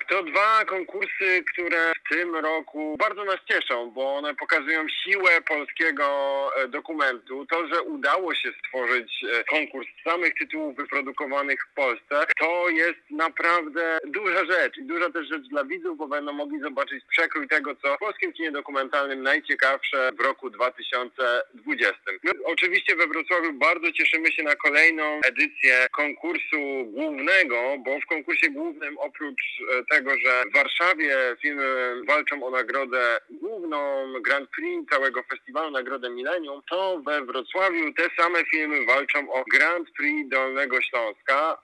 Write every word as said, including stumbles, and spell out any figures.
Tak, to dwa konkursy, które w tym roku bardzo nas cieszą, bo one pokazują siłę polskiego dokumentu. To, że udało się stworzyć konkurs samych tytułów wyprodukowanych w Polsce, to jest naprawdę duża rzecz i duża też rzecz dla widzów, bo będą mogli zobaczyć przekrój tego, co w polskim kinie dokumentalnym najciekawsze w roku dwa tysiące dwudziestym. My oczywiście we Wrocławiu bardzo cieszymy się na kolejną edycję konkursu głównego, bo w konkursie głównym oprócz tego, że w Warszawie filmy walczą o nagrodę główną, Grand Prix całego festiwalu, nagrodę Millennium, to we Wrocławiu te same filmy walczą o Grand Prix Dolnego Śląska.